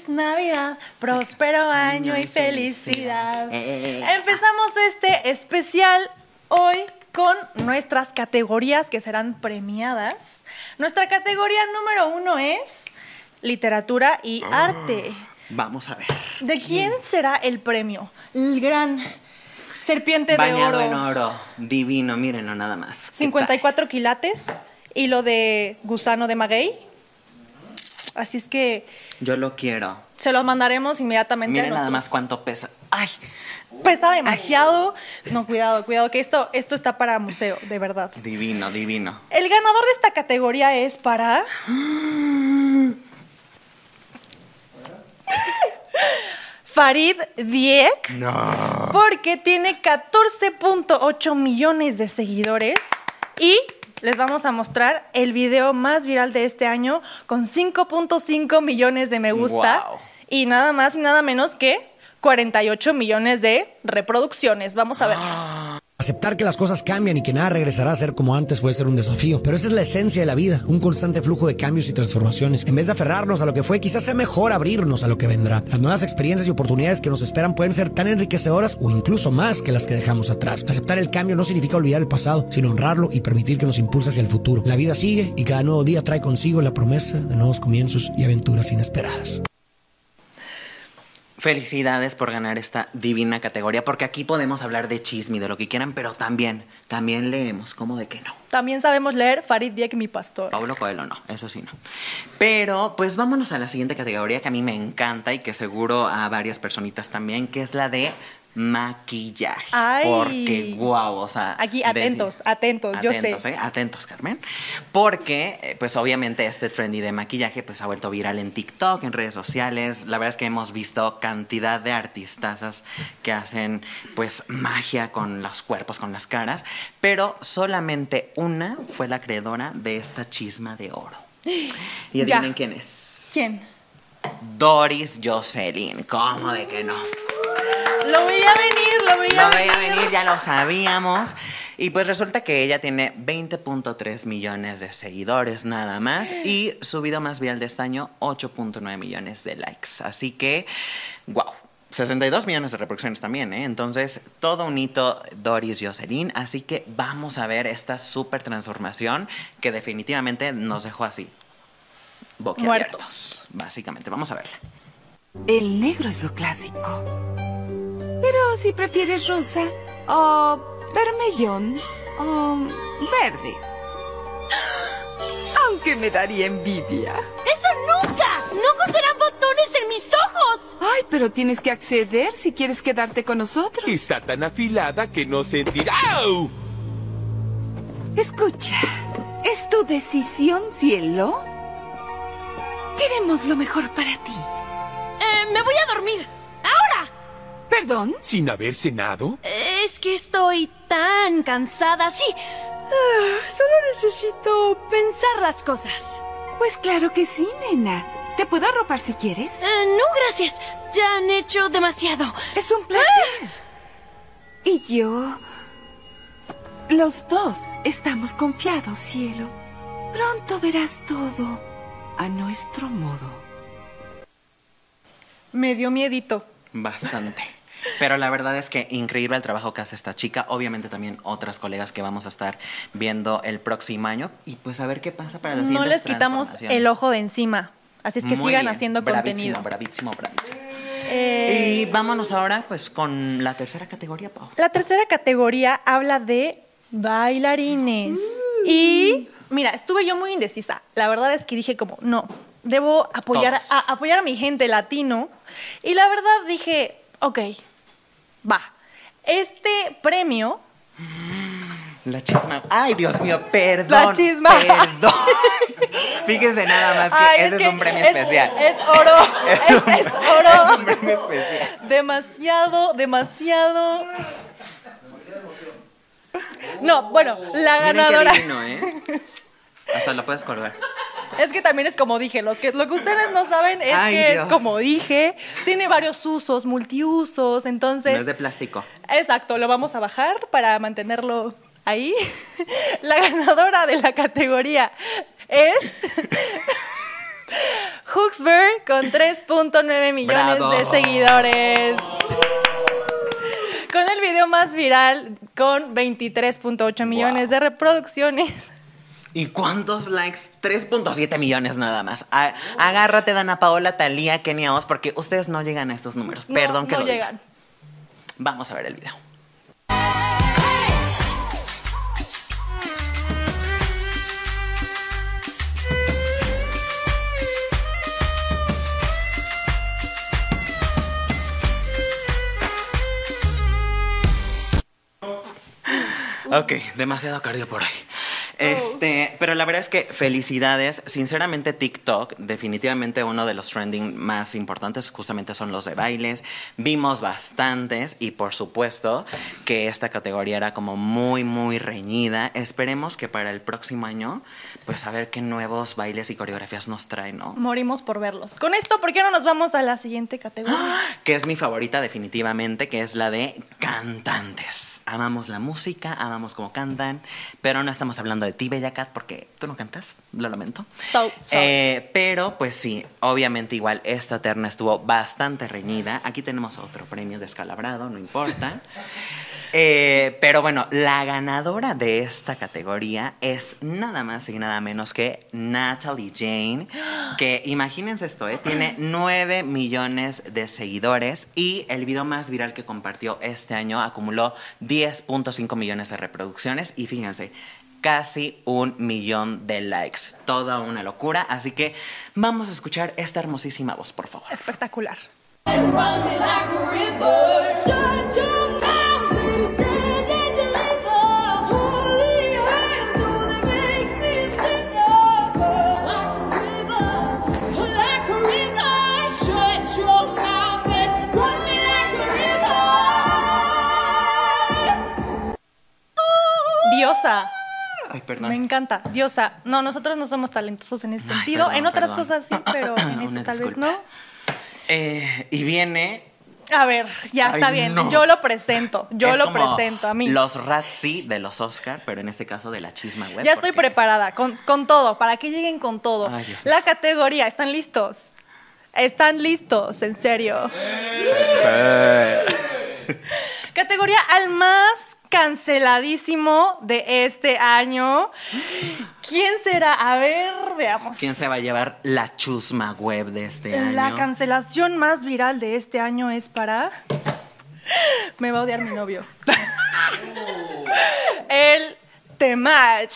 Feliz Navidad, próspero año y felicidad. Empezamos este especial hoy con nuestras categorías que serán premiadas. Nuestra categoría número 1 es literatura y arte. Vamos a ver. ¿De quién será el premio? El gran serpiente de Bañado oro. en oro. Divino, mírenlo nada más. 54 quilates y lo de gusano de maguey. Así es que yo lo quiero. Se lo mandaremos inmediatamente. Miren nada más cuánto pesa. ¡Ay! Pesa demasiado. Ay. No, cuidado, que esto está para museo, de verdad. Divino, divino. El ganador de esta categoría es para... Farid Dieck. No. Porque tiene 14.8 millones de seguidores y les vamos a mostrar el video más viral de este año con 5.5 millones de me gusta. Wow. Y nada más y nada menos que 48 millones de reproducciones. Vamos a ver. Aceptar que las cosas cambian y que nada regresará a ser como antes puede ser un desafío, pero esa es la esencia de la vida, un constante flujo de cambios y transformaciones. En vez de aferrarnos a lo que fue, quizás sea mejor abrirnos a lo que vendrá. Las nuevas experiencias y oportunidades que nos esperan pueden ser tan enriquecedoras o incluso más que las que dejamos atrás. Aceptar el cambio no significa olvidar el pasado, sino honrarlo y permitir que nos impulse hacia el futuro. La vida sigue y cada nuevo día trae consigo la promesa de nuevos comienzos y aventuras inesperadas. Felicidades por ganar esta divina categoría, porque aquí podemos hablar de chisme y de lo que quieran, pero también leemos, ¿cómo de que no? También sabemos leer Farid Dieck, mi pastor. Paulo Coelho no, eso sí no. Pero pues vámonos a la siguiente categoría que a mí me encanta y que seguro a varias personitas también, que es la de maquillaje. Ay. Porque guau, o sea... Aquí, atentos, yo sé. Atentos, Carmen. Porque, pues obviamente este trendy de maquillaje pues ha vuelto viral en TikTok, en redes sociales. La verdad es que hemos visto cantidad de artistazas que hacen pues magia con los cuerpos, con las caras. Pero solamente una fue la creadora de esta chisma de oro. Y adivinen quién es. ¿Quién? Doris Jocelyn. ¿Cómo de que no? Lo veía venir, ya lo sabíamos. Y pues resulta que ella tiene 20.3 millones de seguidores nada más. Y su video más viral de este año, 8.9 millones de likes. Así que, wow. 62 millones de reproducciones también, ¿eh? Entonces, todo un hito Doris Jocelyn. Así que vamos a ver esta súper transformación que definitivamente nos dejó así, boquiabiertos. Básicamente, vamos a verla. El negro es lo clásico. Pero si prefieres rosa, o vermellón, o verde. Aunque me daría envidia. ¡Eso nunca! ¡No coserán botones en mis ojos! Ay, pero tienes que acceder si quieres quedarte con nosotros. Está tan afilada que no sentirá. ¡Au! Escucha, ¿es tu decisión, cielo? Queremos lo mejor para ti. Me voy a dormir. ¡Ahora! ¿Perdón? ¿Sin haber cenado? Es que estoy tan cansada. Sí. Solo necesito pensar las cosas. Pues claro que sí, nena. ¿Te puedo arropar si quieres? No, gracias. Ya han hecho demasiado. Es un placer. Y yo... Los dos estamos confiados, cielo. Pronto verás todo a nuestro modo. Me dio miedito. Bastante. Pero la verdad es que increíble el trabajo que hace esta chica. Obviamente también otras colegas que vamos a estar viendo el próximo año. Y pues a ver qué pasa para las siguientes No les quitamos el ojo de encima. Así es que muy sigan bien. haciendo contenido. Bravísimo. Y vámonos ahora pues con la tercera categoría, Pau. La tercera categoría habla de bailarines. Y mira, estuve yo muy indecisa. La verdad es que dije como, no, debo apoyar a mi gente latino. Y la verdad dije, ok, va. Este premio... La chisma. Ay, Dios mío, perdón. La chisma. Perdón. Fíjense nada más que ese es un premio especial. Es oro. Es oro. Es un premio especial. Demasiado. No, bueno, la ganadora. Miren qué divino, ¿eh? Hasta lo puedes colgar. Es que también es como dije, lo que ustedes no saben es Ay, que Dios. es como dije, tiene varios usos, multiusos, entonces... No es de plástico. Exacto, lo vamos a bajar para mantenerlo ahí. La ganadora de la categoría es Huxberg con 3.9 millones ¡Bravo! de seguidores. Con el video más viral con 23.8 millones de reproducciones. ¿Y cuántos likes? 3.7 millones nada más. Agárrate, Dana Paola, Thalía, Kenia Oz, porque ustedes no llegan a estos números. Perdón que no lo diga. llegan. Vamos a ver el video. Ok, demasiado cardio por hoy. Pero la verdad es que felicidades. Sinceramente, TikTok, definitivamente uno de los trending más importantes, justamente son los de bailes. Vimos bastantes y por supuesto que esta categoría era como muy, muy reñida. Esperemos que para el próximo año, pues a ver qué nuevos bailes y coreografías nos traen, ¿no? Morimos por verlos. Con esto, ¿por qué no nos vamos a la siguiente categoría? Que es mi favorita definitivamente, que es la de cantantes. Amamos la música, amamos cómo cantan, pero no estamos hablando de ti, Bella Cat, porque tú no cantas, lo lamento. Sorry. Pero pues sí, obviamente igual esta terna estuvo bastante reñida. Aquí tenemos otro premio descalabrado, no importa. Pero bueno, la ganadora de esta categoría es nada más y nada menos que Natalie Jane, que imagínense esto, tiene 9 millones de seguidores y el video más viral que compartió este año acumuló 10.5 millones de reproducciones y fíjense, casi 1 millón de likes. Toda una locura, así que vamos a escuchar esta hermosísima voz, por favor. Espectacular. Diosa. Ay, perdón. Me encanta. Diosa. No, nosotros no somos talentosos en ese Ay, sentido. perdón, en otras perdón. cosas sí, pero en eso Una tal vez disculpa. no. Y viene... A ver, ya está Ay, bien. no. Yo lo presento. Yo Es lo como presento a mí. Los Razzie de los Oscar, pero en este caso de la Chisma Web. Ya estoy porque- preparada con todo, para que lleguen con todo. Ay, Dios La categoría, ¿están listos? ¿Están listos? En serio. Categoría al más canceladísimo de este año. ¿Quién será? A ver, veamos. ¿Quién se va a llevar la Chusma Web de este año? La cancelación más viral de este año es para... Me va a odiar mi novio. El Temach.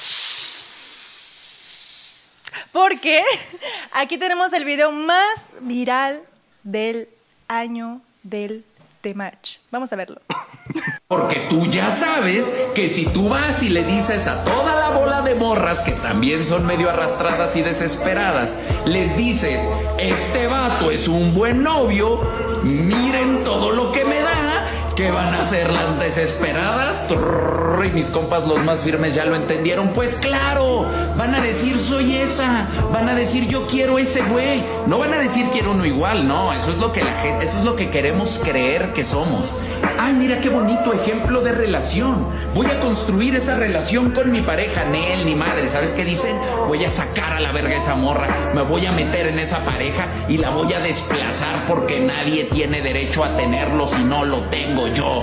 Porque aquí tenemos el video más viral del año del Temach. Vamos a verlo. Porque tú ya sabes que si tú vas y le dices a toda la bola de morras que también son medio arrastradas y desesperadas, les dices, este vato es un buen novio, miren todo lo que me da, ¿qué van a hacer las desesperadas? Trrr, y mis compas los más firmes ya lo entendieron. Pues claro, van a decir soy esa, van a decir yo quiero ese güey. No van a decir quiero uno igual, no, eso es lo que la gente, eso es lo que queremos creer que somos. Ay, mira qué bonito ejemplo de relación. Voy a construir esa relación con mi pareja. Nel, ni madre, ¿sabes qué dicen? Voy a sacar a la verga esa morra, me voy a meter en esa pareja y la voy a desplazar porque nadie tiene derecho a tenerlo si no lo tengo yo.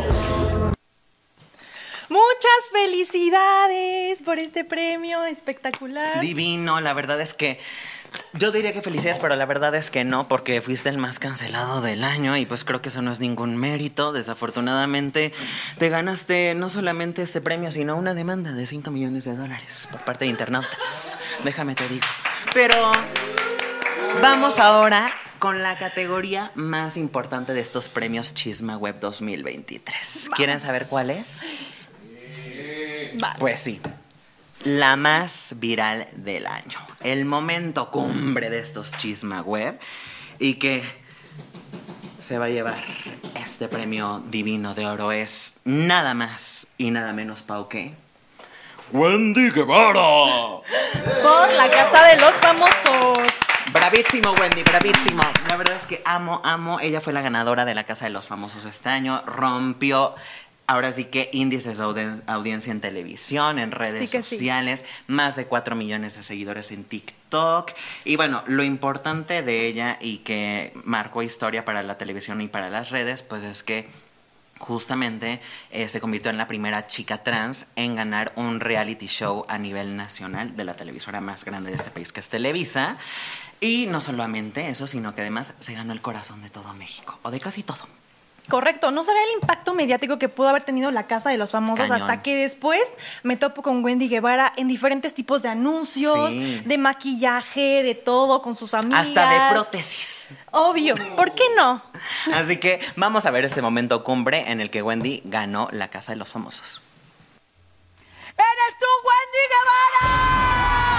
Muchas felicidades por este premio espectacular. Divino, la verdad es que yo diría que felicidades, pero la verdad es que no, porque fuiste el más cancelado del año y pues creo que eso no es ningún mérito. Desafortunadamente te ganaste no solamente este premio, sino una demanda de $5 millones por parte de internautas. Déjame te digo. Pero vamos ahora con la categoría más importante de estos premios Chisma Web 2023. ¿Quieren saber cuál es? Vale. Pues sí, la más viral del año. El momento cumbre de estos Chisma Web y que se va a llevar este premio divino de oro es nada más y nada menos, Pau, que Wendy Guevara. Por la Casa de los Famosos. Bravísimo, Wendy, bravísimo. La verdad es que amo. Ella fue la ganadora de la Casa de los Famosos este año. Rompió Ahora sí que índices de audiencia en televisión, en redes sociales, más de 4 millones de seguidores en TikTok. Y bueno, lo importante de ella y que marcó historia para la televisión y para las redes, pues es que justamente se convirtió en la primera chica trans en ganar un reality show a nivel nacional de la televisora más grande de este país, que es Televisa. Y no solamente eso, sino que además se ganó el corazón de todo México, o de casi todo. Correcto, no sabía el impacto mediático que pudo haber tenido la Casa de los Famosos. Cañón. Hasta que después me topo con Wendy Guevara en diferentes tipos de anuncios, de maquillaje, de todo, con sus amigas. Hasta de prótesis. Obvio, ¿por qué no? Así que vamos a ver este momento cumbre en el que Wendy ganó la Casa de los Famosos. ¡Eres tú, Wendy Guevara!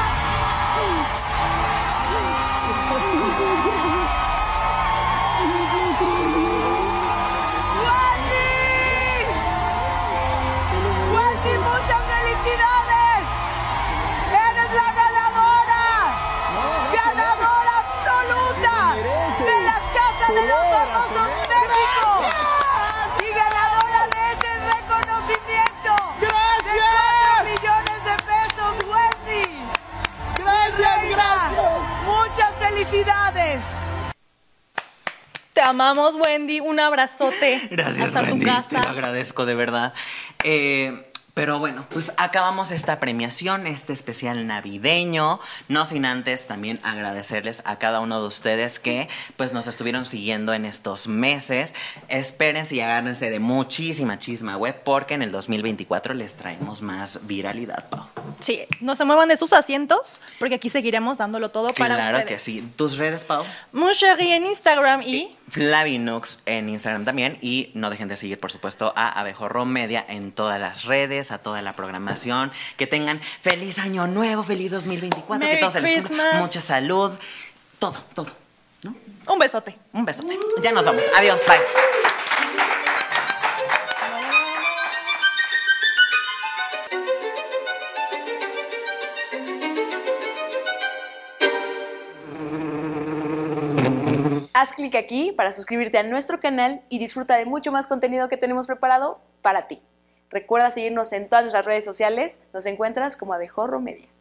¡Muchas felicidades! ¡Eres la ganadora! ¡Ganadora absoluta de la Casa de los Famosos México! ¡Y ganadora de ese reconocimiento! ¡Gracias! ¡De 4 millones de pesos, Wendy! ¡Gracias, gracias! ¡Muchas felicidades! Te amamos, Wendy. Un abrazote. Gracias, hasta Wendy. tu casa. Te lo agradezco, de verdad. Pero bueno, pues acabamos esta premiación, este especial navideño, no sin antes también agradecerles a cada uno de ustedes que pues nos estuvieron siguiendo en estos meses. Espérense y agárrense de muchísima chisma web porque en el 2024 les traemos más viralidad, Pau. Sí, no se muevan de sus asientos porque aquí seguiremos dándolo todo para ustedes. Claro que sí. ¿Tus redes, Pau? Mon Chéri en Instagram y Flavinux en Instagram también. Y no dejen de seguir, por supuesto, a Abejorro Media en todas las redes, a toda la programación. Que tengan feliz año nuevo, feliz 2024. Merry que todos se les cumpla Christmas. mucha salud. Todo, ¿no? Un besote. Un besote. Ya nos vamos. Adiós, bye. Haz clic aquí para suscribirte a nuestro canal y disfruta de mucho más contenido que tenemos preparado para ti. Recuerda seguirnos en todas nuestras redes sociales. Nos encuentras como Abejorro Media.